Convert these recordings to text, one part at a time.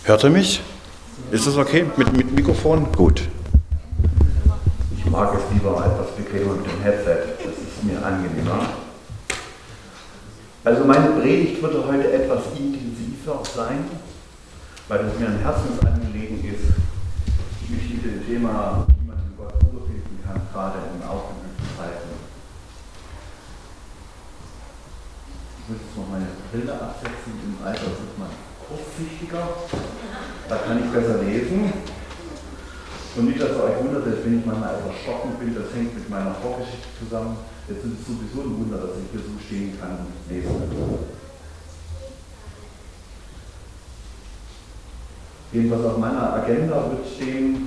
Hört ihr mich? Ist das okay? Mit Mikrofon? Gut. Ich mag es lieber etwas bequemer mit dem Headset. Das ist mir angenehmer. Also meine Predigt wird heute etwas intensiver sein, weil es mir ein Herzensanliegen ist, mich mit dem Thema, wie man in Gott Ruhe finden kann, gerade in aufgeübten Zeiten. Ich muss jetzt noch meine Brille absetzen, im Alter wird man kurzsichtiger, da kann ich besser lesen. Und nicht, dass ihr euch wundert, wenn ich manchmal etwas stockend bin, das hängt mit meiner Vorgeschichte zusammen. Jetzt ist es sowieso ein Wunder, dass ich hier so stehen kann und lesen kann. Jedenfalls auf meiner Agenda wird stehen,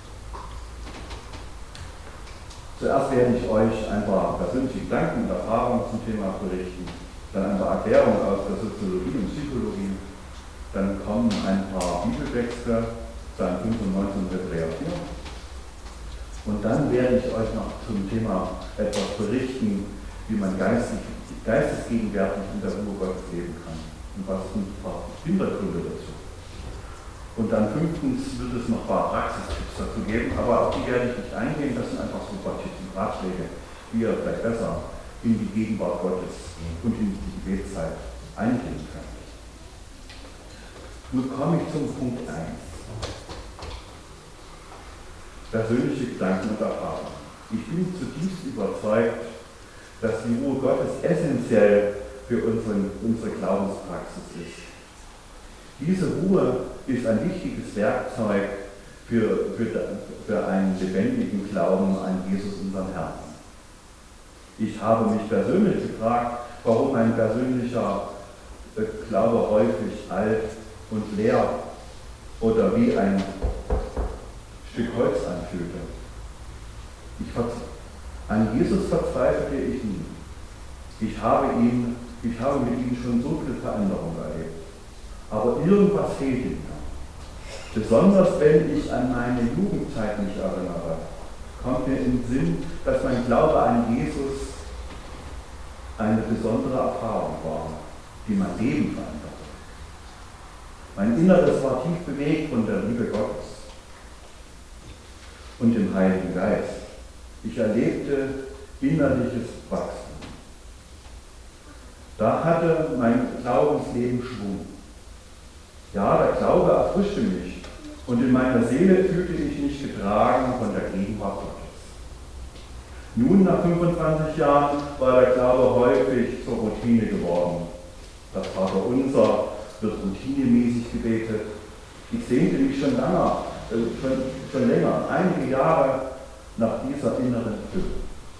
zuerst werde ich euch ein paar persönliche Gedanken und Erfahrungen zum Thema berichten, dann ein paar Erklärungen aus der Soziologie und Psychologie, dann kommen ein paar Bibeltexte, Psalm 95 und Hebräer 4. Und dann werde ich euch noch zum Thema etwas berichten, wie man geistesgegenwärtig in der Ruhe Gottes leben kann. Und was sind ein paar Hintergründe dazu. Und dann fünftens wird es noch ein paar Praxistipps dazu geben, aber auf die werde ich nicht eingehen. Das sind einfach so ein paar Tipps und Ratschläge, wie ihr vielleicht besser in die Gegenwart Gottes und in die Gebetszeit eingehen könnt. Nun komme ich zum Punkt 1. Persönliche Gedanken und Erfahrungen. Ich bin zutiefst überzeugt, dass die Ruhe Gottes essentiell für unsere Glaubenspraxis ist. Diese Ruhe ist ein wichtiges Werkzeug für einen lebendigen Glauben an Jesus, unseren Herrn. Ich habe mich persönlich gefragt, warum ein persönlicher Glaube häufig alt und leer oder wie ein Stück Holz anfühlte. An Jesus verzweifelte ich nie. Ich habe mit ihm schon so viel Veränderung erlebt. Aber irgendwas fehlt mir. Besonders wenn ich an meine Jugendzeit mich erinnere, kommt mir in den Sinn, dass mein Glaube an Jesus eine besondere Erfahrung war, die mein Leben veränderte. Mein Inneres war tief bewegt von der Liebe Gottes und dem Heiligen Geist. Ich erlebte innerliches Wachstum. Da hatte mein Glaubensleben Schwung. Ja, der Glaube erfrischte mich und in meiner Seele fühlte ich mich getragen von der Gegenwart Gottes. Nun, nach 25 Jahren, war der Glaube häufig zur Routine geworden. Das Vaterunser wird routinemäßig gebetet. Ich sehnte mich schon länger, einige Jahre nach dieser inneren Fülle.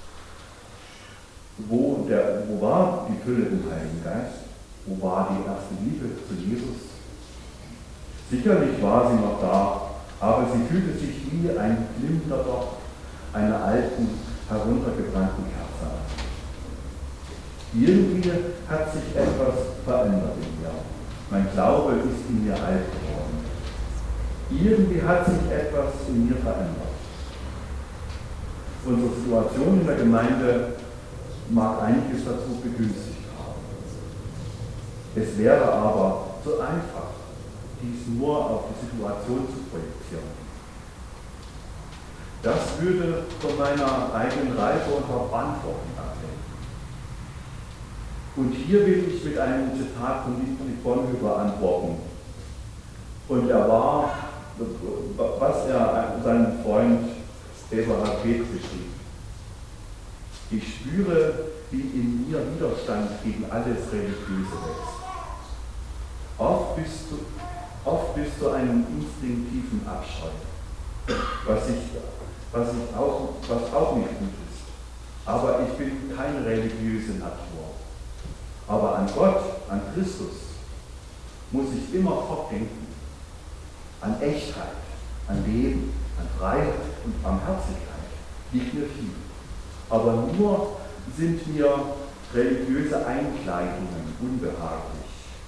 Wo war die Fülle im Heiligen Geist? Wo war die erste Liebe zu Jesus? Sicherlich war sie noch da, aber sie fühlte sich wie ein glimmender Docht einer alten, heruntergebrannten Kerze an. Irgendwie hat sich etwas verändert in mir. Mein Glaube ist in mir alt geworden. Irgendwie hat sich etwas in mir verändert. Unsere Situation in der Gemeinde mag einiges dazu begünstigt haben. Es wäre aber zu einfach, dies nur auf die Situation zu projizieren. Das würde von meiner eigenen Reife und Verantwortung abhängen. Und hier will ich mit einem Zitat von Dietrich Bonhoeffer antworten. Und was er seinem Freund Eberhard Beth beschrieb. Ich spüre, wie in mir Widerstand gegen alles Religiöse wächst. Oft bis zu einem instinktiven Abscheu, was auch nicht gut ist. Aber ich bin keine religiöse Natur. Aber an Gott, an Christus, muss ich immer fortdenken. An Echtheit, an Leben, an Freiheit und Barmherzigkeit liegt mir viel. Aber nur sind mir religiöse Einkleidungen unbehaglich.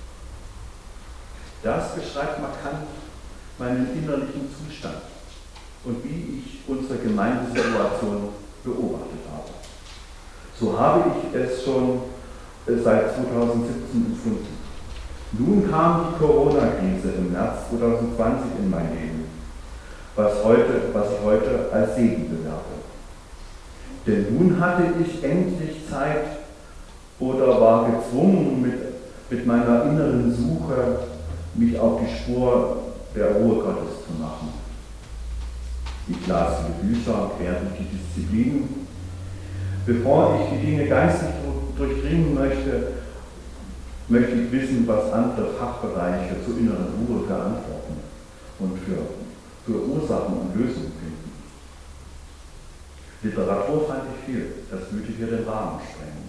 Das beschreibt markant meinen innerlichen Zustand und wie ich unsere Gemeindesituation beobachtet habe. So habe ich es schon seit 2017 empfunden. Nun kam die Corona-Krise im März 2020 in mein Leben, was ich heute als Segen bewerte. Denn nun hatte ich endlich Zeit oder war gezwungen, mit meiner inneren Suche mich auf die Spur der Ruhe Gottes zu machen. Ich las viele Bücher quer durch die Disziplinen. Bevor ich die Dinge geistig durchdringen möchte ich wissen, was andere Fachbereiche zur inneren Ruhe für Antworten und für Ursachen und Lösungen finden. Literatur fand ich viel, das würde hier den Rahmen sprengen.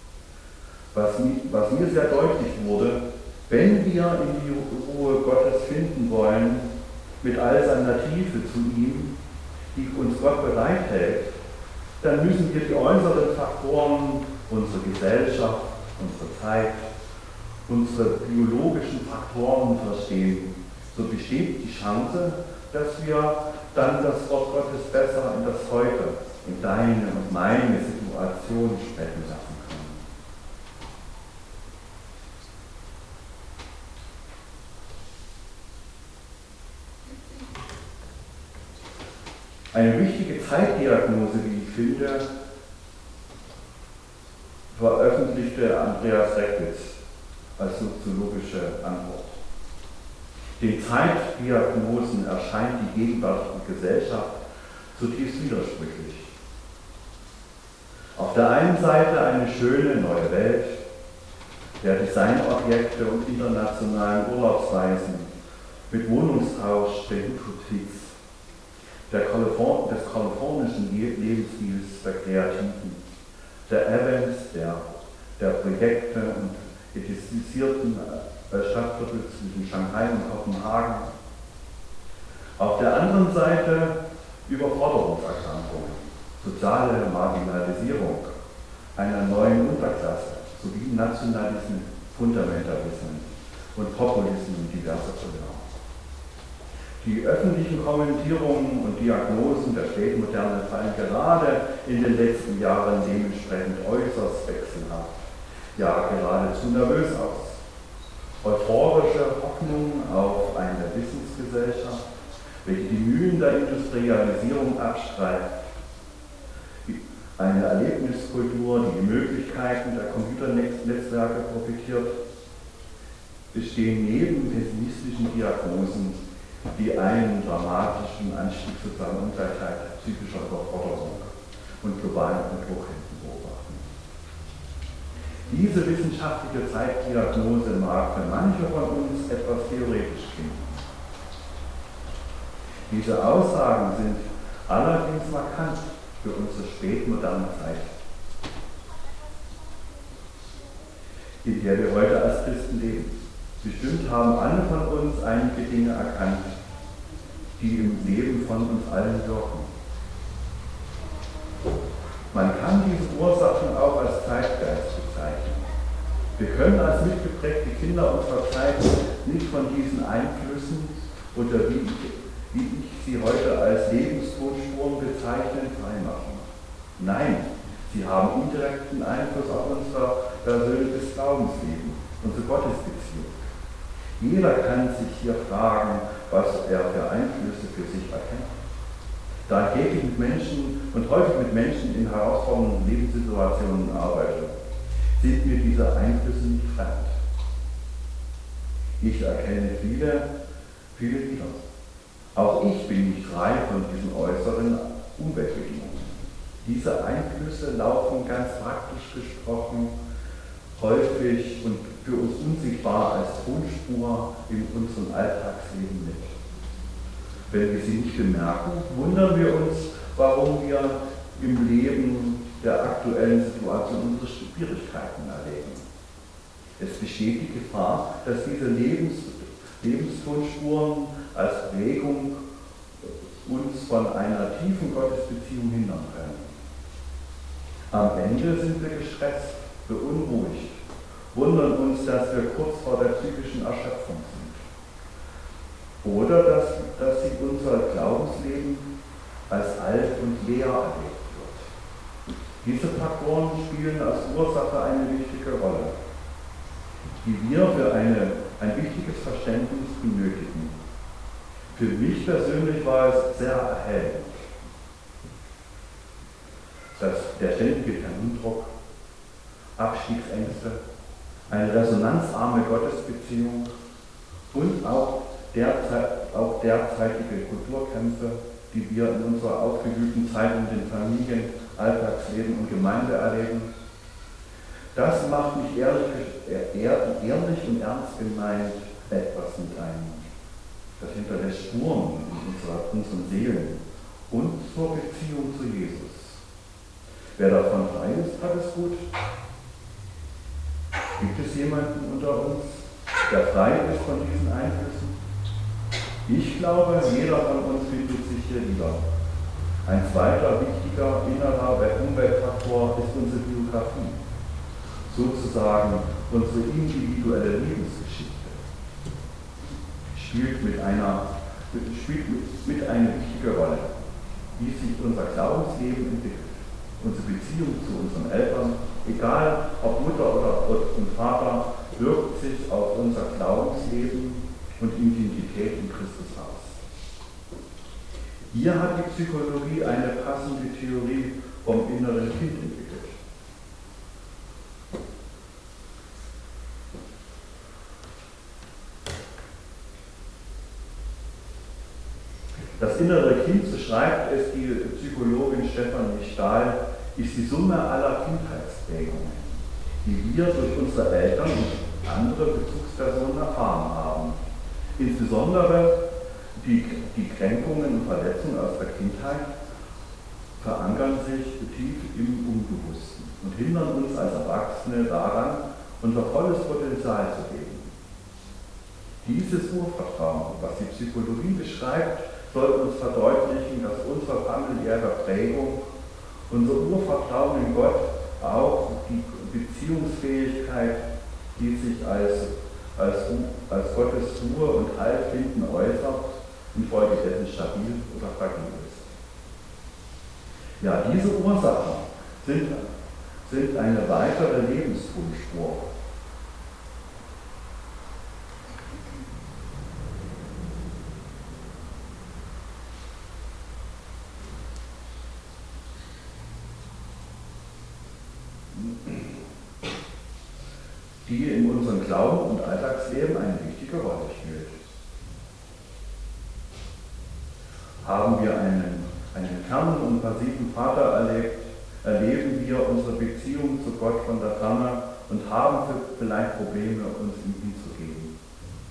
Was mir sehr deutlich wurde, wenn wir in die Ruhe Gottes finden wollen, mit all seiner Tiefe zu ihm, die uns Gott bereithält, dann müssen wir die äußeren Faktoren, unsere Gesellschaft, unsere Zeit, unsere biologischen Faktoren verstehen. So besteht die Chance, dass wir dann das Wort Gottes besser in das Heute, in deine und meine Situation sprechen lassen können. Eine wichtige Zeitdiagnose, wie ich finde, veröffentlichte Andreas Reckwitz als soziologische Antwort. Den Zeitdiagnosen erscheint die gegenwärtige Gesellschaft zutiefst widersprüchlich. Auf der einen Seite eine schöne neue Welt, der Designobjekte und internationalen Urlaubsreisen mit Wohnungstausch der Hutfix, des kalifornischen Lebensstils der Kreativen, der Events, der Projekte und etisierten Stadtviertel zwischen Shanghai und Kopenhagen. Auf der anderen Seite Überforderungserkrankungen, soziale Marginalisierung einer neuen Unterklasse sowie Nationalismen, Fundamentalismen und Populismen diverser Couleur. Die öffentlichen Kommentierungen und Diagnosen der Spätmoderne fallen gerade in den letzten Jahren dementsprechend äußerst wechselhaft, ja geradezu nervös aus. Euphorische Hoffnungen auf eine Wissensgesellschaft, welche die Mühen der Industrialisierung abstreift, eine Erlebniskultur, die die Möglichkeiten der Computernetzwerke profitiert, bestehen neben pessimistischen Diagnosen, die einen dramatischen Anstieg sozialer Ungleichheit, psychischer Überforderung und globalen Konjunkturkrisen beobachten. Diese wissenschaftliche Zeitdiagnose mag für manche von uns etwas theoretisch klingen. Diese Aussagen sind allerdings markant für unsere spätmoderne Zeit, in der wir heute als Christen leben. Bestimmt haben alle von uns einige Dinge erkannt, die im Leben von uns allen wirken. Man kann diese Ursachen auch als Zeitgeist bezeichnen. Wir können als mitgeprägte Kinder unserer Zeit nicht von diesen Einflüssen oder wie ich sie heute als Lebenstonspuren bezeichne, freimachen. Nein, sie haben indirekten Einfluss auf unser persönliches Glaubensleben, unsere Gottesbeziehung. Jeder kann sich hier fragen, was er für Einflüsse für sich erkennt. Da ich täglich mit Menschen und häufig mit Menschen in herausfordernden Lebenssituationen arbeite, sind mir diese Einflüsse nicht fremd. Ich erkenne viele wieder. Auch ich bin nicht frei von diesen äußeren Umweltbedingungen. Diese Einflüsse laufen ganz praktisch gesprochen häufig und für uns unsichtbar als Tonspur in unserem Alltagsleben mit. Wenn wir sie nicht bemerken, wundern wir uns, warum wir im Leben der aktuellen Situation unsere Schwierigkeiten erleben. Es besteht die Gefahr, dass diese Lebenstonspuren als Prägung uns von einer tiefen Gottesbeziehung hindern können. Am Ende sind wir gestresst, beunruhigt, wundern uns, dass wir kurz vor der psychischen Erschöpfung sind. Oder dass sie unser Glaubensleben als alt und leer erlebt wird. Diese Faktoren spielen als Ursache eine wichtige Rolle, die wir für eine ein wichtiges Verständnis benötigen. Für mich persönlich war es sehr erhellend, dass der ständige Termindruck, Abstiegsängste, eine resonanzarme Gottesbeziehung und auch derzeitige Kulturkämpfe, die wir in unserer aufgewühlten Zeit in den Familien, Alltagsleben und Gemeinde erleben, das macht mich ehrlich und ernst gemeint etwas mit einem. Das hinterlässt Spuren in unseren Seelen und zur Beziehung zu Jesus. Wer davon frei ist, hat es gut. Gibt es jemanden unter uns, der frei ist von diesen Einflüssen? Ich glaube, jeder von uns findet sich hier wieder. Ein zweiter wichtiger innerer Umweltfaktor ist unsere Biografie, sozusagen unsere individuelle Lebensgeschichte. Spielt mit eine wichtige Rolle, wie sich unser Glaubensleben entwickelt. Unsere Beziehung zu unseren Eltern, egal ob Mutter und Vater, wirkt sich auf unser Glaubensleben und Identität in Christus aus. Hier hat die Psychologie eine passende Theorie vom inneren Kind entwickelt. Das innere Kind, so schreibt es die Psychologin Stefanie Stahl, ist die Summe aller Kindheitsprägungen, die wir durch unsere Eltern und andere Bezugspersonen erfahren haben. Insbesondere die Kränkungen und Verletzungen aus der Kindheit verankern sich tief im Unbewussten und hindern uns als Erwachsene daran, unser volles Potenzial zu leben. Dieses Urvertrauen, was die Psychologie beschreibt, soll uns verdeutlichen, dass unsere familiäre Prägung, unser Urvertrauen in Gott, auch die Beziehungsfähigkeit, die sich als Gottes Ruhe und Heilfinden äußert, infolgedessen stabil oder fragil ist. Ja, diese Ursachen sind eine weitere Lebenstonspur. Die in unserem Glauben und Alltagsleben eine wichtige Rolle spielt. Haben wir einen fernen und passiven Vater erlebt, erleben wir unsere Beziehung zu Gott von der Ferne und haben vielleicht Probleme, uns ihm hinzugeben.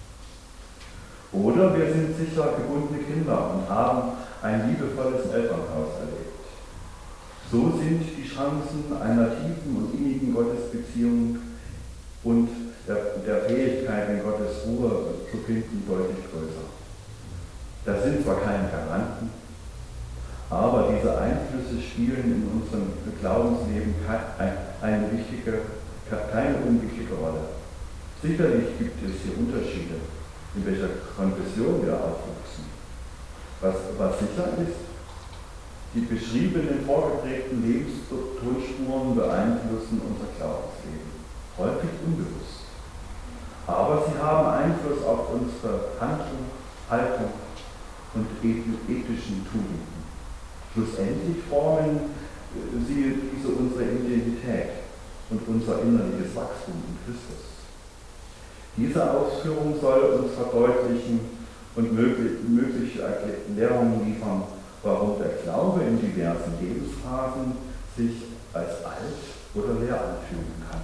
Oder wir sind sicher gebundene Kinder und haben ein liebevolles Elternhaus erlebt. So sind die Chancen einer tiefen und innigen Gottesbeziehung und der Fähigkeit, in Gottes Ruhe zu finden, deutlich größer. Das sind zwar keine Garanten, aber diese Einflüsse spielen in unserem Glaubensleben keine unwichtige Rolle. Sicherlich gibt es hier Unterschiede, in welcher Konfession wir aufwachsen. Was sicher ist, die beschriebenen vorgeprägten Lebensspuren beeinflussen unser Glaubensleben. Häufig unbewusst. Aber sie haben Einfluss auf unsere Handlung, Haltung und ethischen Tugenden. Schlussendlich formen sie unsere Identität und unser innerliches Wachstum in Christus. Diese Ausführung soll uns verdeutlichen und mögliche Erklärungen liefern, warum der Glaube in diversen Lebensphasen sich als alt oder leer anfühlen kann.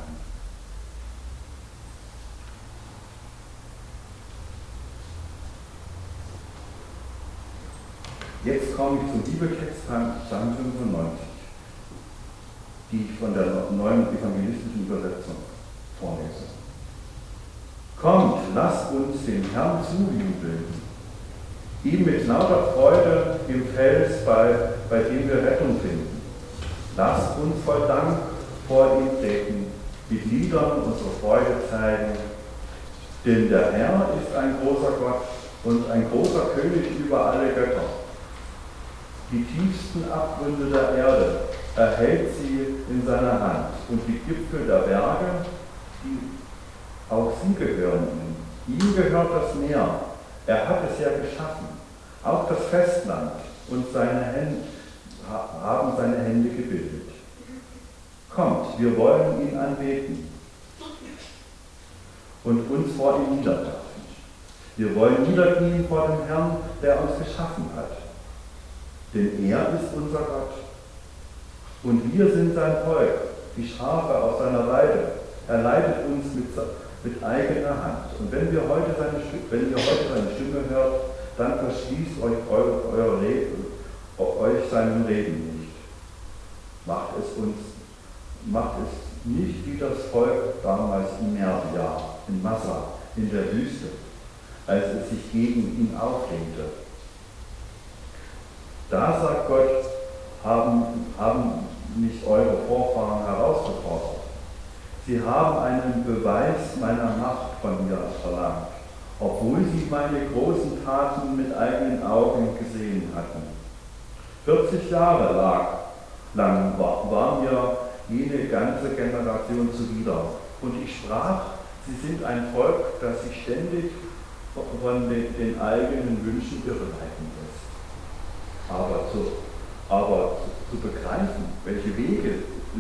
Jetzt komme ich zum Bibeltext, Psalm 95, die ich von der neuen evangelistischen Übersetzung vorlese. Kommt, lasst uns dem Herrn zujubeln, ihm mit lauter Freude im Fels, bei dem wir Rettung finden. Lasst uns voll Dank vor ihm treten, mit Liedern unsere Freude zeigen. Denn der Herr ist ein großer Gott und ein großer König über alle Götter. Die tiefsten Abgründe der Erde erhält sie in seiner Hand und die Gipfel der Berge, auch sie gehören ihm. Ihm gehört das Meer. Er hat es ja geschaffen. Auch das Festland und seine Hände haben seine Hände gebildet. Kommt, wir wollen ihn anbeten und uns vor ihm niederwerfen. Wir wollen niederknien vor dem Herrn, der uns geschaffen hat. Denn er ist unser Gott. Und wir sind sein Volk, die Schafe auf seiner Weide. Er leitet uns mit eigener Hand. Und wenn ihr heute seine Stimme hört, dann verschließt euch seinem Reden nicht. Macht es nicht wie das Volk damals in Meribah, in Massa, in der Wüste, als es sich gegen ihn auflehnte. Da, sagt Gott, haben mich eure Vorfahren herausgefordert. Sie haben einen Beweis meiner Macht von mir verlangt, obwohl sie meine großen Taten mit eigenen Augen gesehen hatten. 40 Jahre lang war mir jene ganze Generation zuwider. Und ich sprach, sie sind ein Volk, das sich ständig von den eigenen Wünschen irreleiten lässt. Aber zu begreifen, welche Wege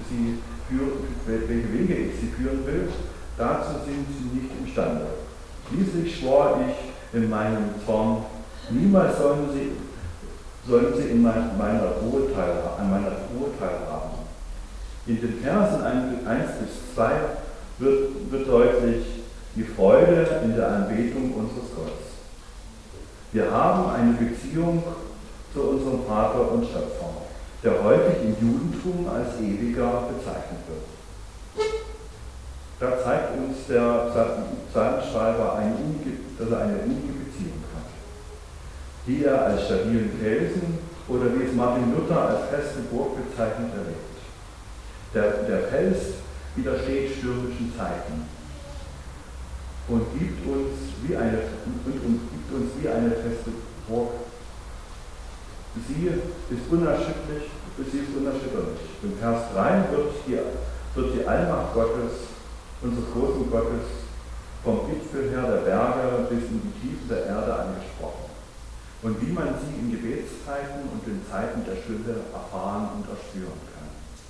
ich sie führen will, dazu sind sie nicht imstande. Schließlich schwor ich in meinem Zorn, niemals sollen sie an meiner Ruhe teilhaben. In den Versen 1 bis 2 wird deutlich die Freude in der Anbetung unseres Gottes. Wir haben eine Beziehung zu unserem Vater und Schöpfer, der häufig im Judentum als ewiger bezeichnet wird. Da zeigt uns der Psalmschreiber, dass er eine innige Beziehung hat, die er als stabilen Felsen oder wie es Martin Luther als feste Burg bezeichnet erlebt. Der Fels widersteht stürmischen Zeiten und gibt uns wie eine feste Burg. Sie ist unerschütterlich. Im Vers 3 wird die Allmacht Gottes, unseres großen Gottes, vom Gipfel her der Berge bis in die Tiefen der Erde angesprochen. Und wie man sie in Gebetszeiten und in Zeiten der Stille erfahren und erspüren kann.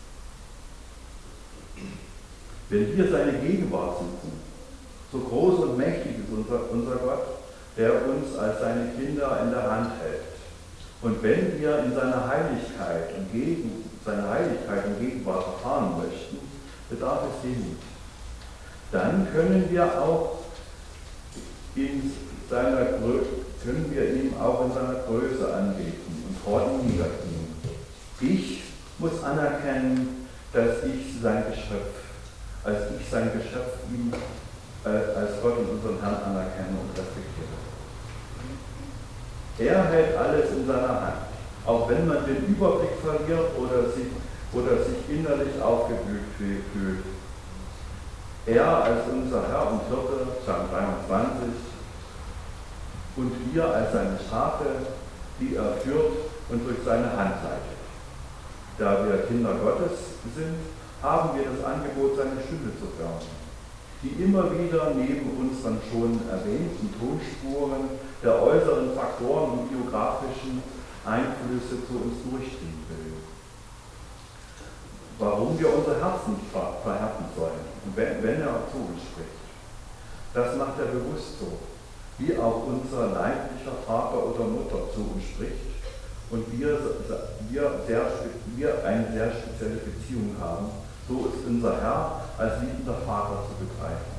Wenn wir seine Gegenwart suchen, so groß und mächtig ist unser Gott, der uns als seine Kinder in der Hand hält. Und wenn wir in seiner Heiligkeit und Gegenwart erfahren möchten, bedarf es Demut. Dann können wir ihm auch in seiner Größe anbeten und vor ihm niederknien. Ich muss anerkennen, dass ich sein Geschöpf ihm als Gott und unseren Herrn anerkenne und respektiere. Er hält alles in seiner Hand, auch wenn man den Überblick verliert oder sich innerlich aufgewühlt fühlt. Er als unser Herr und Hirte, Psalm 23, und wir als seine Schafe, die er führt und durch seine Hand leitet. Da wir Kinder Gottes sind, haben wir das Angebot, seine Stimme zu hören, die immer wieder neben unseren schon erwähnten Tonspuren der äußeren Faktoren und biografischen Einflüsse zu uns durchdringen will. Warum wir unser Herz nicht verhärten sollen, wenn er zu uns spricht. Das macht er bewusst so, wie auch unser leiblicher Vater oder Mutter zu uns spricht und wir eine sehr spezielle Beziehung haben. So ist unser Herr als liebender Vater zu begreifen.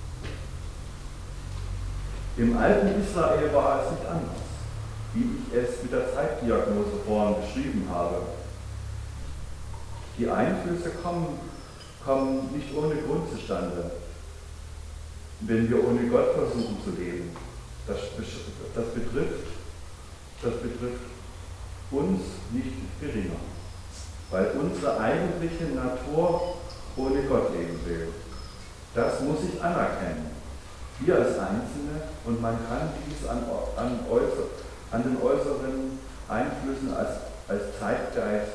Im alten Israel war es nicht anders, wie ich es mit der Zeitdiagnose vorhin beschrieben habe. Die Einflüsse kommen nicht ohne Grund zustande, wenn wir ohne Gott versuchen zu leben. Das betrifft uns nicht geringer, weil unsere eigentliche Natur ohne Gott leben will. Das muss ich anerkennen. Wir als Einzelne, und man kann dies an den äußeren Einflüssen als Zeitgeist,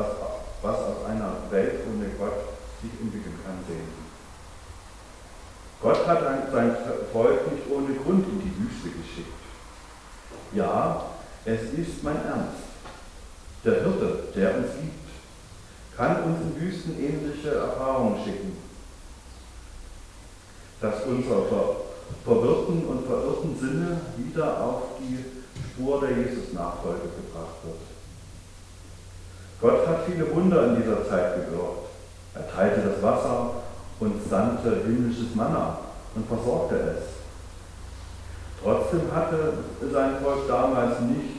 was aus einer Welt ohne Gott sich entwickeln kann, sehen. Gott hat sein Volk nicht ohne Grund in die Wüste geschickt. Ja, es ist mein Ernst. Der Hirte, der uns liebt, kann uns in Wüsten ähnliche Erfahrungen schicken, dass unsere verwirrten und verirrten Sinne wieder auf die Spur der Jesus-Nachfolge gebracht wird. Gott hat viele Wunder in dieser Zeit gewirkt. Er teilte das Wasser und sandte himmlisches Manna und versorgte es. Trotzdem hatte sein Volk damals nicht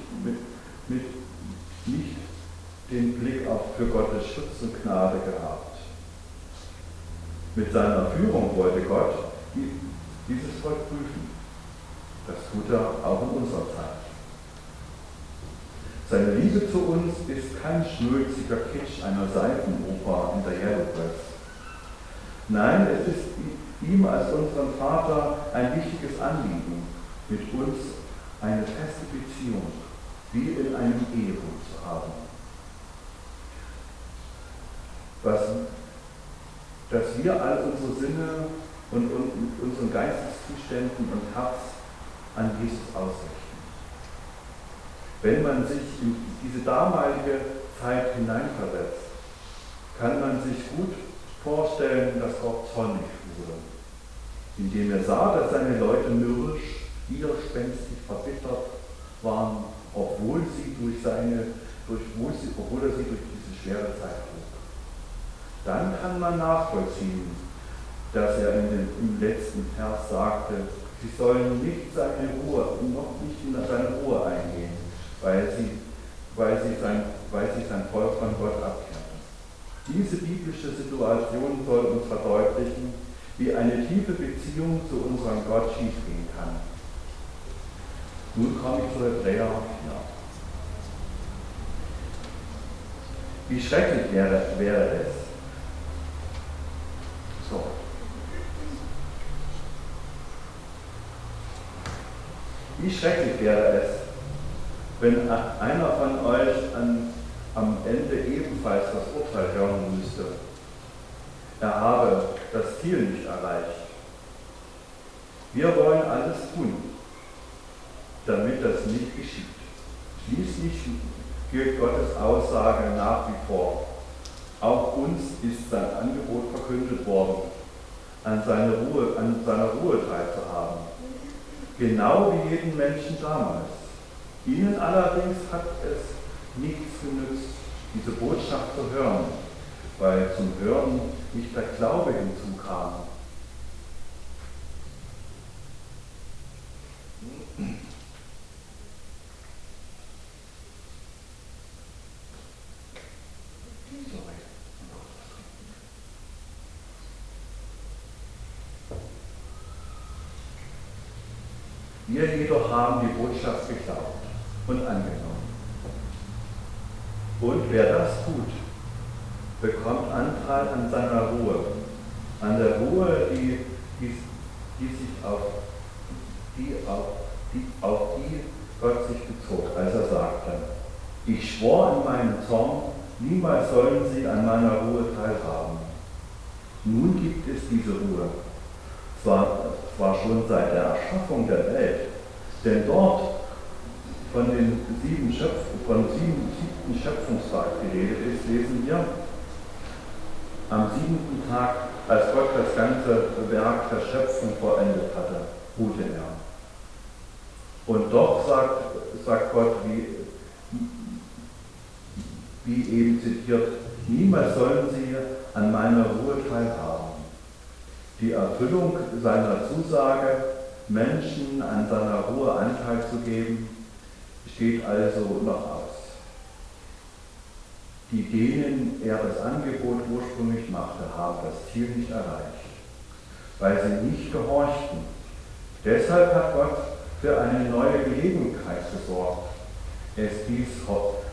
den Blick für Gottes Schutz und Gnade gehabt. Mit seiner Führung wollte Gott dieses Volk prüfen. Das tut er auch in unserer Zeit. Seine Liebe zu uns ist kein schnulziger Kitsch einer Seifenoper in der Yellow Press. Nein, es ist ihm als unserem Vater ein wichtiges Anliegen, mit uns eine feste Beziehung, wie in einem Ehebund zu haben. Dass wir all unsere Sinne und unseren Geisteszuständen und Herz an Jesus ausrichten. Wenn man sich in diese damalige Zeit hineinversetzt, kann man sich gut vorstellen, dass Gott zornig wurde, indem er sah, dass seine Leute mürrisch, widerspenstig, verbittert waren, obwohl er sie durch diese schwere Zeit trug. Dann kann man nachvollziehen, dass er im letzten Vers sagte, sie sollen nicht seine Ruhe, noch nicht in seine Ruhe eingehen, weil sie sein Volk von Gott abkehrten. Diese biblische Situation soll uns verdeutlichen, wie eine tiefe Beziehung zu unserem Gott schiefgehen kann. Nun komme ich zu Hebräer 4. Wie schrecklich wäre es, Wie schrecklich wäre es, wenn einer von euch am Ende ebenfalls das Urteil hören müsste. Er habe das Ziel nicht erreicht. Wir wollen alles tun, damit das nicht geschieht. Schließlich gilt Gottes Aussage nach wie vor. Auch uns ist sein Angebot verkündet worden, an seiner Ruhe teilzuhaben. Genau wie jeden Menschen damals. Ihnen allerdings hat es nichts genützt, diese Botschaft zu hören, weil zum Hören nicht der Glaube hinzukam. Wir jedoch haben die Botschaft geglaubt und angenommen. Und wer das tut, bekommt Anteil an seiner Ruhe, an der Ruhe, auf die Gott sich bezog, als er sagte, ich schwor in meinem Zorn, niemals sollen sie an meiner Ruhe teilhaben. Nun gibt es diese Ruhe, zwar schon seit der Erschaffung der Welt, denn dort vom siebten Schöpfungstag geredet ist, lesen wir, am 7. Tag, als Gott das ganze Werk der Schöpfung vollendet hatte, ruhte er. Und doch sagt Gott, wie eben zitiert, niemals sollen sie an meiner Ruhe teilhaben. Die Erfüllung seiner Zusage, Menschen an seiner Ruhe Anteil zu geben, steht also noch aus. Die, denen er das Angebot ursprünglich machte, haben das Ziel nicht erreicht, weil sie nicht gehorchten. Deshalb hat Gott für eine neue Gelegenheit gesorgt. Es ist dieses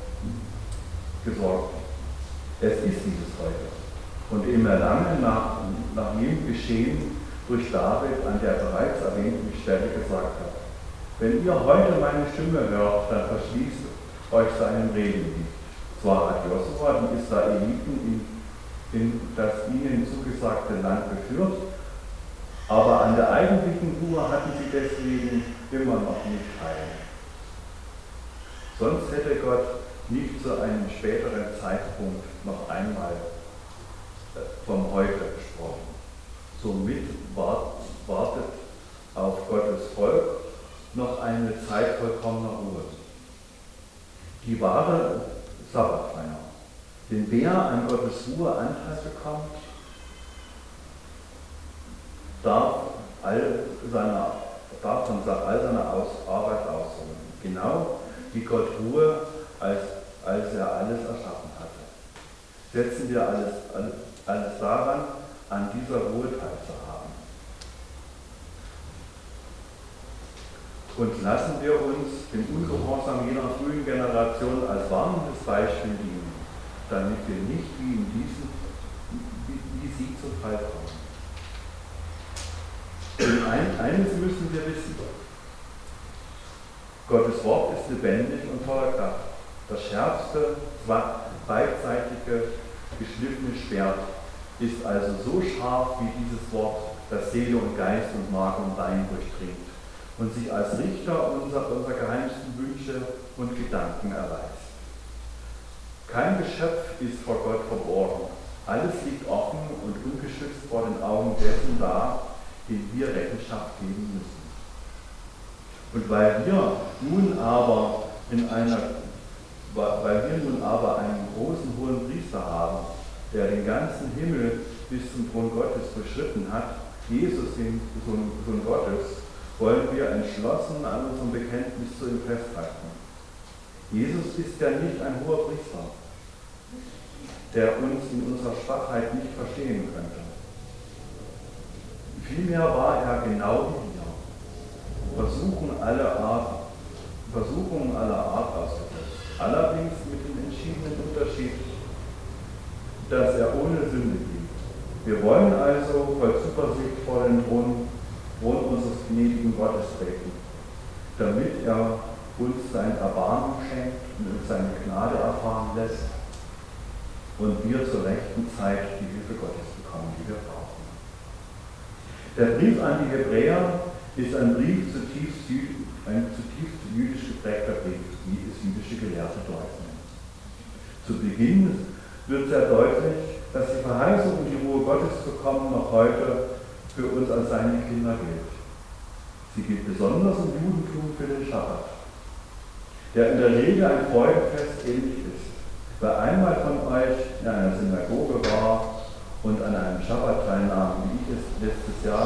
heute. Und im Erlangen nach jedem Geschehen durch David an der bereits erwähnten Stelle gesagt hat, wenn ihr heute meine Stimme hört, dann verschließt euch seinem Reden nicht. Zwar hat Josua die Israeliten in das ihnen zugesagte Land geführt, Aber an der eigentlichen Ruhe hatten sie deswegen immer noch nicht teil. Sonst hätte Gott nicht zu einem späteren Zeitpunkt noch einmal vom Heute gesprochen. Somit wartet auf Gottes Volk noch eine Zeit vollkommener Ruhe. Die wahre Sabbatfeier. Denn wer an Gottes Ruhe Anteil bekommt, darf von all seiner Arbeit ausruhen. Genau wie Gott Ruhe, als er alles erschaffen hatte. Setzen wir alles daran, an dieser Ruhe teilzuhaben. Und lassen wir uns dem Ungehorsam jener frühen Generation als warnendes Beispiel dienen, damit wir nicht wie sie zum Fall kommen. Denn eines müssen wir wissen: Gottes Wort ist lebendig und voller Kraft. Das schärfste, beidseitige, geschliffene Schwert ist also so scharf wie dieses Wort, das Seele und Geist und Mark und Bein durchdringt und sich als Richter unserer geheimsten Wünsche und Gedanken erweist. Kein Geschöpf ist vor Gott verborgen. Alles liegt offen und ungeschützt vor den Augen dessen da, dem wir Rechenschaft geben müssen. Und weil wir nun aber einen großen hohen Priester haben, der den ganzen Himmel bis zum Thron Gottes durchschritten hat, Jesus, den Sohn Gottes, wollen wir entschlossen an unserem Bekenntnis zu ihm festhalten. Jesus ist ja nicht ein hoher Priester, der uns in unserer Schwachheit nicht verstehen könnte. Vielmehr war er genau wie wir, Versuchungen aller Art ausgesetzt, allerdings mit dem entschiedenen Unterschied, dass er ohne Sünde blieb. Wir wollen also voll Zuversicht vor den Thron unseres gnädigen Gottes treten, damit er uns sein Erbarmen schenkt und uns seine Gnade erfahren lässt und wir zur rechten Zeit die Hilfe Gottes bekommen, die wir brauchen. Der Brief an die Hebräer ist ein zutiefst jüdisch geprägter Brief, wie es jüdische Gelehrte deuten. Zu Beginn wird sehr deutlich, dass die Verheißung, in die Ruhe Gottes zu kommen, noch heute für uns als seine Kinder gilt. Sie gilt besonders im Judentum für den Schabbat, der in der Regel ein Freudenfest ähnlich ist. Wer einmal von euch in einer Synagoge war und an einem Schabbat teilnahm, wie ich es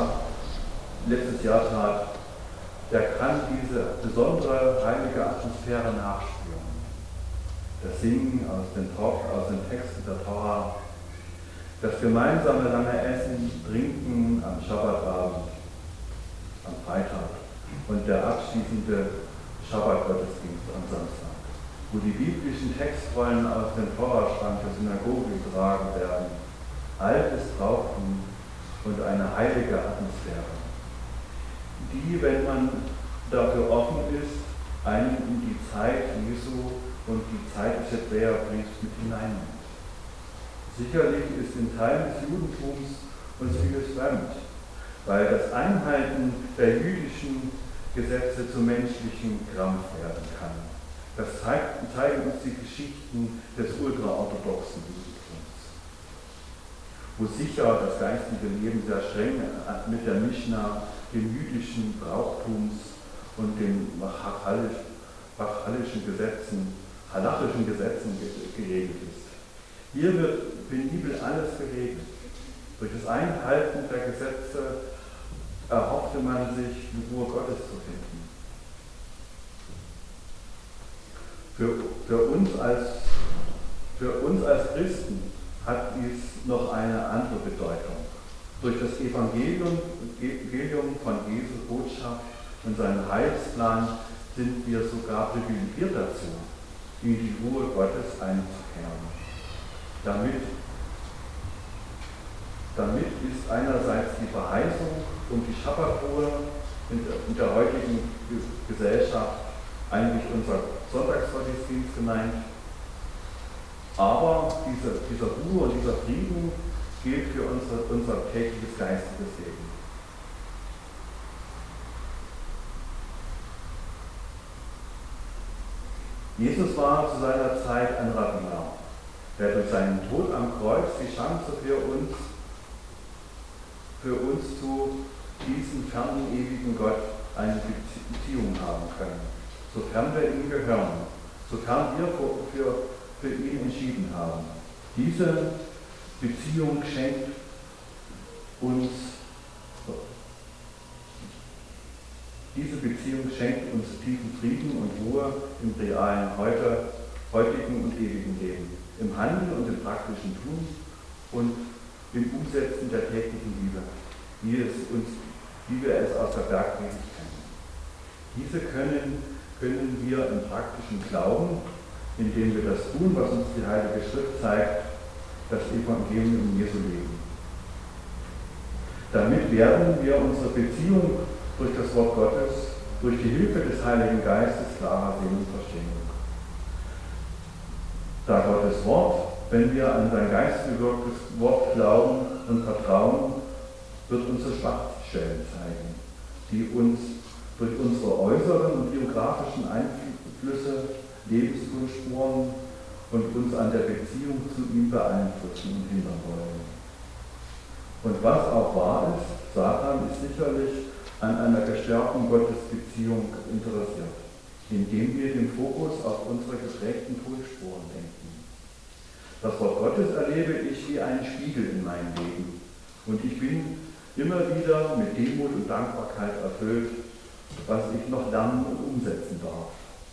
letztes Jahr tat, der kann diese besondere heilige Atmosphäre nachspüren. Das Singen aus den Texten der Tora, das gemeinsame lange Essen, Trinken am Schabbatabend, am Freitag und der abschließende Schabbatgottesdienst am Samstag, wo die biblischen Textrollen aus dem Toraschrank der Synagoge getragen werden. Altes Brauchtum und eine heilige Atmosphäre, die, wenn man dafür offen ist, einen in die Zeit Jesu und die Zeit des Hebräerbriefs mit hineinnimmt. Sicherlich ist in Teilen des Judentums uns vieles fremd, weil das Einhalten der jüdischen Gesetze zu menschlichen Krampf werden kann. Das zeigen uns die Geschichten des ultraorthodoxen Judentums, wo sicher das geistige Leben sehr streng mit der Mischna, dem jüdischen Brauchtums und den halachischen Gesetzen geregelt ist. Hier wird penibel alles geregelt. Durch das Einhalten der Gesetze erhoffte man sich, die Ruhe Gottes zu finden. Für uns als Christen hat dies noch eine andere Bedeutung. Durch das Evangelium von Jesu Botschaft und seinem Heilsplan sind wir sogar privilegiert dazu, in die Ruhe Gottes einzukehren. Damit ist einerseits die Verheißung um die Schabbatruhe in der heutigen Gesellschaft eigentlich unser Sonntagsgottesdienst gemeint, aber dieser Ruhe und dieser Frieden gilt für unser tägliches geistiges Leben. Jesus war zu seiner Zeit ein Rabbiner, der durch seinen Tod am Kreuz die Chance für uns zu diesem fernen, ewigen Gott eine Beziehung haben können, sofern wir ihm gehören, sofern wir für ihn entschieden haben. Diese Beziehung schenkt uns tiefen Frieden und Ruhe im realen heutigen und ewigen Leben, im Handeln und im praktischen Tun und im Umsetzen der täglichen Liebe, wie wir es aus der Bergpredigt kennen. Diese können wir im praktischen Glauben, indem wir das tun, was uns die Heilige Schrift zeigt, das Evangelium Jesu leben. Damit werden wir unsere Beziehung durch das Wort Gottes, durch die Hilfe des Heiligen Geistes klarer sehen und verstehen. Da Gottes Wort, wenn wir an sein geistbewirktes Wort glauben und vertrauen, wird unsere Schwachstellen zeigen, die uns durch unsere äußeren und biografischen Einflüsse, Lebensspurenspuren und uns an der Beziehung zu ihm beeinflussen und hindern wollen. Und was auch wahr ist, Satan ist sicherlich an einer gestärkten Gottesbeziehung interessiert, indem wir den Fokus auf unsere geprägten Tonspuren lenken. Das Wort Gottes erlebe ich wie einen Spiegel in meinem Leben und ich bin immer wieder mit Demut und Dankbarkeit erfüllt, was ich noch lernen und umsetzen darf.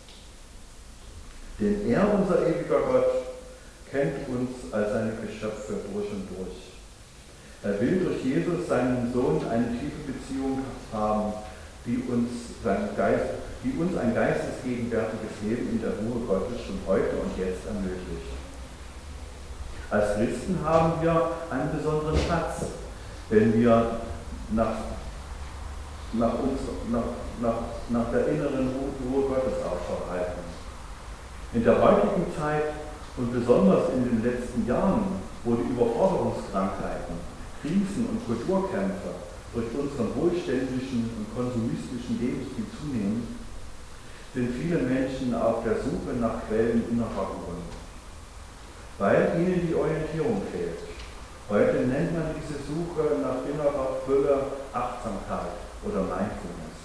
Denn er, unser ewiger Gott, kennt uns als seine Geschöpfe durch und durch. Er will durch Jesus, seinen Sohn, eine tiefe Beziehung haben, die uns ein geistesgegenwärtiges Leben in der Ruhe Gottes schon heute und jetzt ermöglicht. Als Christen haben wir einen besonderen Schatz, wenn wir nach der inneren Ruhe Gottes Ausschau halten. In der heutigen Zeit und besonders in den letzten Jahren, wo die Überforderungskrankheiten, Krisen und Kulturkämpfe durch unseren wohlständischen und konsumistischen Lebensstil zunehmen, sind viele Menschen auf der Suche nach Quellen innerer Ruhe, weil ihnen die Orientierung fehlt. Heute nennt man diese Suche nach innerer Fülle Achtsamkeit oder Mindfulness.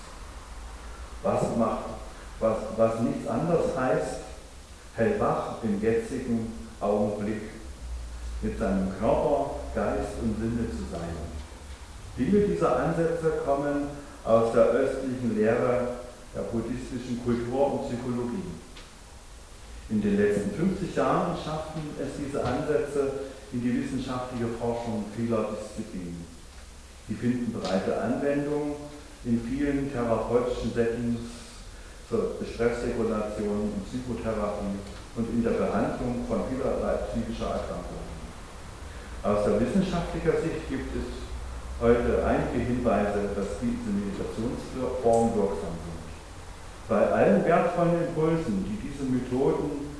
Was nichts anderes heißt, hellwach im jetzigen Augenblick mit seinem Körper, Geist und Sinne zu sein. Viele dieser Ansätze kommen aus der östlichen Lehre der buddhistischen Kultur und Psychologie. In den letzten 50 Jahren schafften es diese Ansätze in die wissenschaftliche Forschung vieler Disziplinen. Sie finden breite Anwendung in vielen therapeutischen Settings zur Stressregulation und Psychotherapie und in der Behandlung von vielerlei psychischer Erkrankungen. Aus der wissenschaftlicher Sicht gibt es heute einige Hinweise, dass diese Meditationsformen wirksam sind. Bei allen wertvollen Impulsen, diese Methoden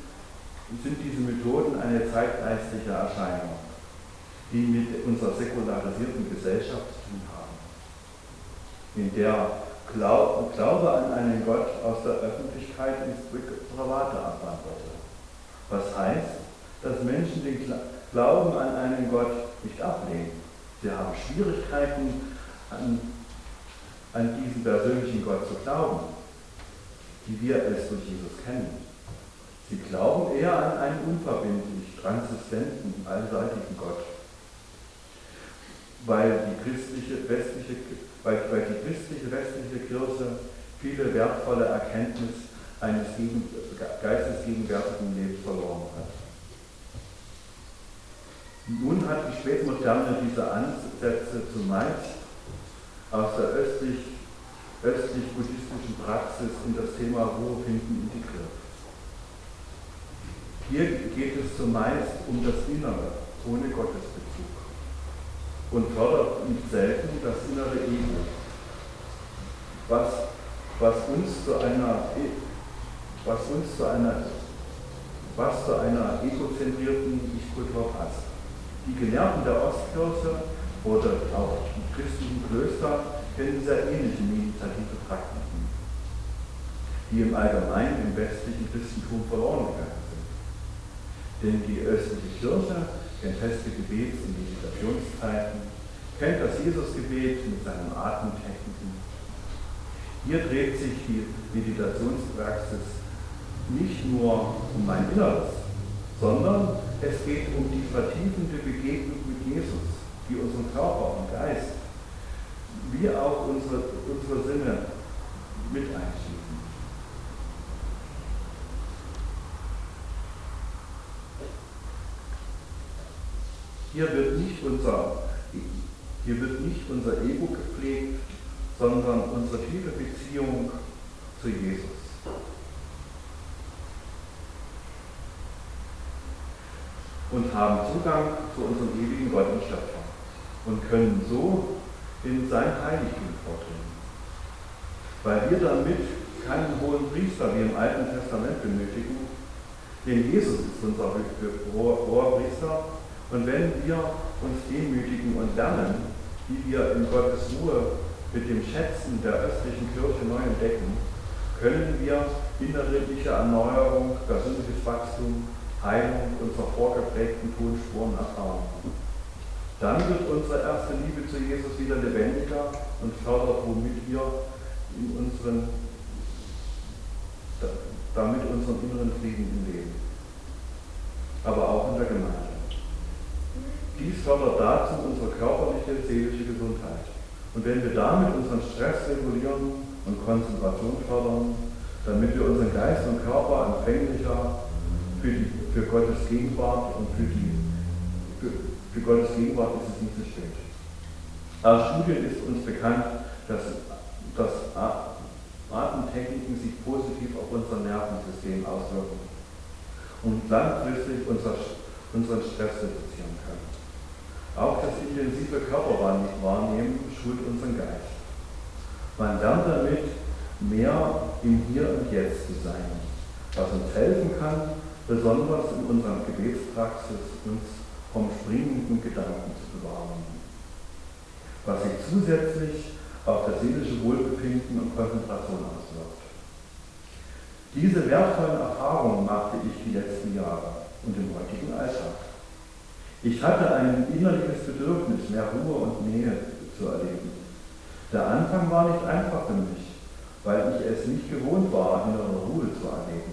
eine zeitgeistliche Erscheinung, die mit unserer säkularisierten Gesellschaft zu tun haben, in der Glaube an einen Gott aus der Öffentlichkeit ins Private abwanderte. Was heißt, dass Menschen den Glauben an einen Gott nicht ablehnen. Sie haben Schwierigkeiten, an diesen persönlichen Gott zu glauben, wie wir es durch Jesus kennen. Sie glauben eher an einen unverbindlich, transistenten, allseitigen Gott. Weil die christliche westliche Kirche viele wertvolle Erkenntnis eines geistesgegenwärtigen Lebens verloren hat. Nun hat die Spätmoderne diese Ansätze zumeist aus der östlich-buddhistischen Praxis in das Thema Ruhe finden integriert. Hier geht es zumeist um das Innere ohne Gottesbezug und fördert nicht selten das innere Ego, was zu einer egozentrierten Ich-Kultur passt. Die Gelehrten der Ostkirche oder auch die christlichen Klöster kennen sehr ähnliche meditative Praktiken. die im Allgemeinen im westlichen Christentum verloren gegangen sind. Denn die östliche Kirche kennt feste Gebets- und Meditationszeiten, kennt das Jesusgebet mit seinen Atemtechniken. Hier dreht sich die Meditationspraxis nicht nur um mein Inneres, sondern es geht um die vertiefende Begegnung mit Jesus, die unseren Körper und Geist, wie auch unsere Sinne mit einschließen. Hier wird nicht unser Ego gepflegt, sondern unsere tiefe Beziehung zu Jesus. Und haben Zugang zu unserem ewigen Gott und Schöpfer und können so in sein Heiligtum vordringen. Weil wir damit keinen hohen Priester wie im Alten Testament benötigen, denn Jesus ist unser hoher Priester, und wenn wir uns demütigen und lernen, wie wir in Gottes Ruhe mit den Schätzen der östlichen Kirche neu entdecken, können wir innerliche Erneuerung, persönliches Wachstum, Heilung unserer vorgeprägten Tonspuren erfahren. Dann wird unsere erste Liebe zu Jesus wieder lebendiger und fördert, womit wir damit unseren inneren Frieden im Leben, aber auch in der Gemeinde. Dies fördert dazu unsere körperliche und seelische Gesundheit. Und wenn wir damit unseren Stress regulieren und Konzentration fördern, damit wir unseren Geist und Körper empfänglicher für Gottes Gegenwart und für Gottes Gegenwart ist es nicht zu spät. Aus Studien ist uns bekannt, dass Atemtechniken sich positiv auf unser Nervensystem auswirken und langfristig unseren Stress reduzieren können. Auch das intensive Körperwahrnehmen schult unseren Geist. Man lernt damit, mehr im Hier und Jetzt zu sein, was uns helfen kann, besonders in unserer Gebetspraxis uns vom springenden Gedanken zu bewahren, was sich zusätzlich auf das seelische Wohlbefinden und Konzentration auswirkt. Diese wertvollen Erfahrungen machte ich die letzten Jahre und im heutigen Alltag. Ich hatte ein innerliches Bedürfnis, mehr Ruhe und Nähe zu erleben. Der Anfang war nicht einfach für mich, weil ich es nicht gewohnt war, innere Ruhe zu erleben.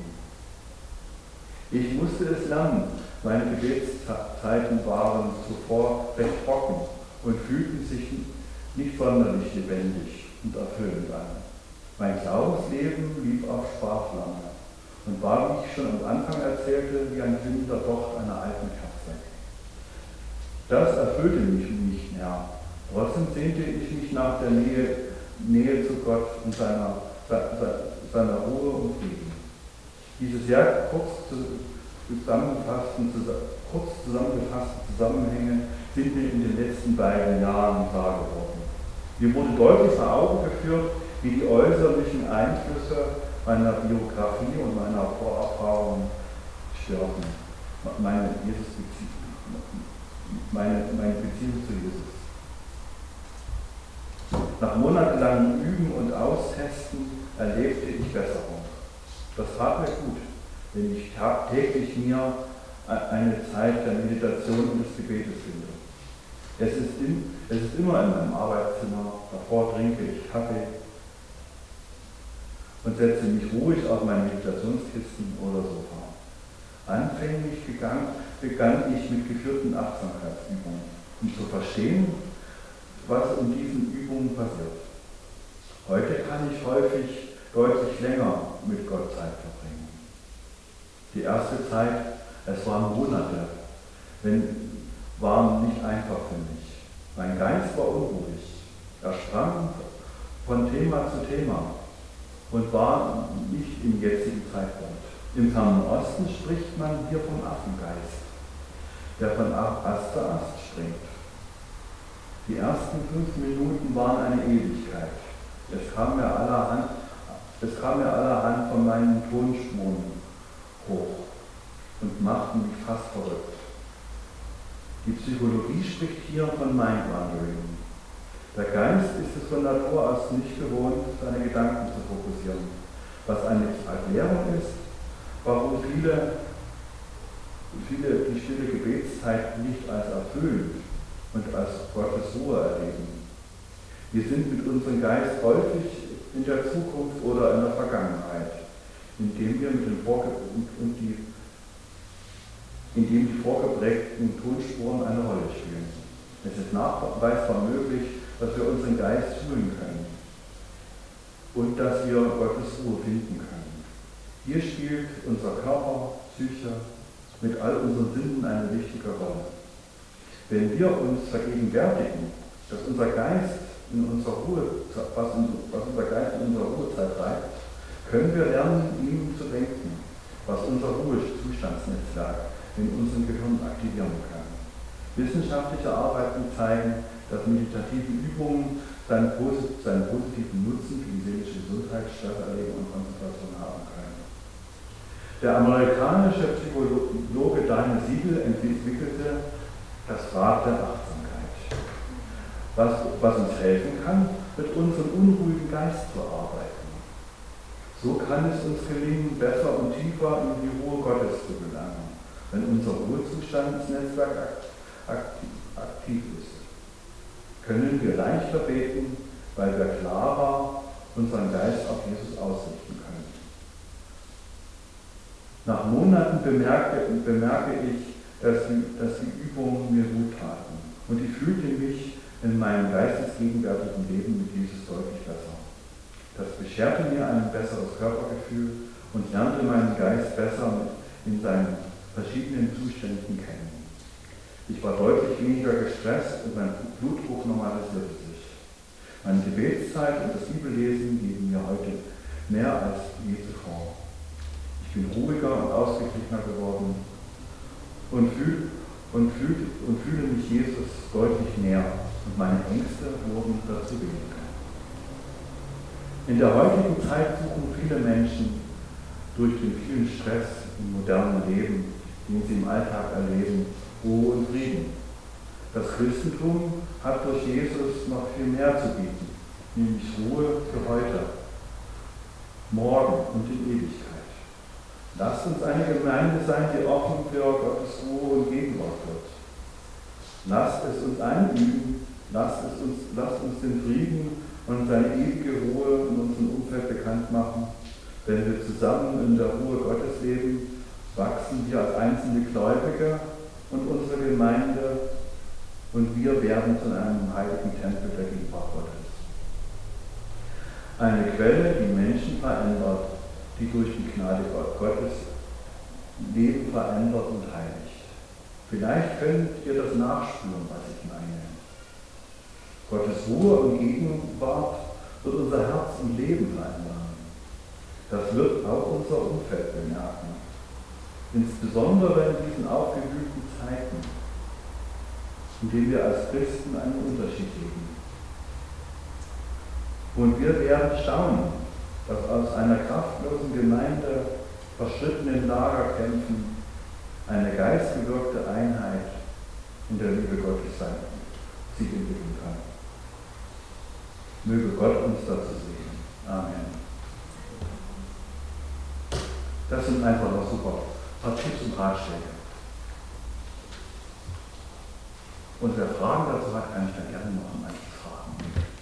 Ich musste es lernen. Meine Gebetszeiten waren zuvor recht trocken und fühlten sich nicht sonderlich lebendig und erfüllend an. Mein Glaubensleben lief auf Sparflamme und war, wie ich schon am Anfang erzählte, wie ein glühender Docht einer alten Kerze. Das erfüllte mich nicht mehr. Trotzdem sehnte ich mich nach der Nähe zu Gott und seiner Ruhe und Frieden. Diese sehr kurz zusammengefassten Zusammenhänge sind mir in den letzten beiden Jahren klar geworden. Mir wurde deutlich vor Augen geführt, wie die äußerlichen Einflüsse meiner Biografie und meiner Vorerfahrung störten. Meine Beziehung zu Jesus. Nach monatelangem Üben und Austesten erlebte ich Besserung. Das tat mir gut, wenn ich täglich mir eine Zeit der Meditation und des Gebetes finde. Es ist immer in meinem Arbeitszimmer, davor trinke ich Kaffee und setze mich ruhig auf mein Meditationskissen oder Sofa. Anfänglich begann ich mit geführten Achtsamkeitsübungen, um zu verstehen, was in diesen Übungen passiert. Heute kann ich häufig deutlich länger mit Gott Zeit verbringen. Die erste Zeit, es waren Monate, waren nicht einfach für mich. Mein Geist war unruhig. Er sprang von Thema zu Thema und war nicht im jetzigen Zeitpunkt. Im Fernen Osten spricht man hier vom Affengeist, der von Ast zu Ast springt. Die ersten 5 Minuten waren eine Ewigkeit. Es kam mir allerhand von meinen Tonspuren hoch und machten mich fast verrückt. Die Psychologie spricht hier von Mind-Wandering. Der Geist ist es von Natur aus nicht gewohnt, seine Gedanken zu fokussieren, Was eine Erklärung ist, warum viele die stille Gebetszeit nicht als erfüllend und als Gottes Ruhe erleben. Wir sind mit unserem Geist häufig in der Zukunft oder in der Vergangenheit, indem die vorgeprägten Tonspuren eine Rolle spielen. Es ist nachweisbar möglich, dass wir unseren Geist schulen können und dass wir Gottes Ruhe finden können. Hier spielt unser Körper, Psyche mit all unseren Sinnen eine wichtige Rolle. Wenn wir uns vergegenwärtigen, dass unser Geist in unserer Ruhezeit treibt, können wir lernen, ihm zu denken, was unser Ruhezustandsnetzwerk in unserem Gehirn aktivieren kann. Wissenschaftliche Arbeiten zeigen, dass meditative Übungen seinen positiven Nutzen für die seelische Gesundheit, Stresserlegung und Konzentration haben können. Der amerikanische Psychologe Daniel Siegel entwickelte das Rad der Achtsamkeit, was uns helfen kann, mit unserem unruhigen Geist zu arbeiten. So kann es uns gelingen, besser und tiefer in die Ruhe Gottes zu gelangen, wenn unser Ruhezustandsnetzwerk aktiv ist. Können wir leichter beten, weil wir klarer unseren Geist auf Jesus ausrichten können. Nach Monaten bemerke ich, dass die Übungen mir gut taten und ich fühlte mich in meinem geistesgegenwärtigen Leben mit Jesus deutlich besser. Das bescherte mir ein besseres Körpergefühl und lernte meinen Geist besser in seinen verschiedenen Zuständen kennen. Ich war deutlich weniger gestresst und mein Blutdruck normalisierte sich. Meine Gebetszeit und das Bibellesen geben mir heute mehr als je zuvor. Ich bin ruhiger und ausgeglichener geworden und fühle mich Jesus deutlich näher und meine Ängste wurden dazu weniger. In der heutigen Zeit suchen viele Menschen durch den vielen Stress im modernen Leben, den sie im Alltag erleben, Ruhe und Frieden. Das Christentum hat durch Jesus noch viel mehr zu bieten, nämlich Ruhe für heute, morgen und in Ewigkeit. Lasst uns eine Gemeinde sein, die offen für Gottes Ruhe und Gegenwart wird. Lasst es uns einüben, lasst uns den Frieden und seine ewige Ruhe in unserem Umfeld bekannt machen. Wenn wir zusammen in der Ruhe Gottes leben, wachsen wir als einzelne Gläubige und unsere Gemeinde und wir werden zu einem heiligen Tempel der Gegenwart Gottes. Eine Quelle, die Menschen verändert, die durch die Gnade Gottes Leben verändert und heiligt. Vielleicht könnt ihr das nachspüren, was ich meine. Gottes Ruhe und Gegenwart wird unser Herz und Leben verändern. Das wird auch unser Umfeld bemerken. Insbesondere in diesen aufgewühlten Zeiten, in denen wir als Christen einen Unterschied leben. Und wir werden staunen, dass aus einer kraftlosen Gemeinde, verstrittenen Lagerkämpfen, eine geistgewirkte Einheit in der Liebe Gottes sich entwickeln kann. Möge Gott uns dazu segnen. Amen. Das sind einfach noch super paar Tipps und Ratschläge. Und wer Fragen dazu hat, kann ich dann gerne noch an manche fragen.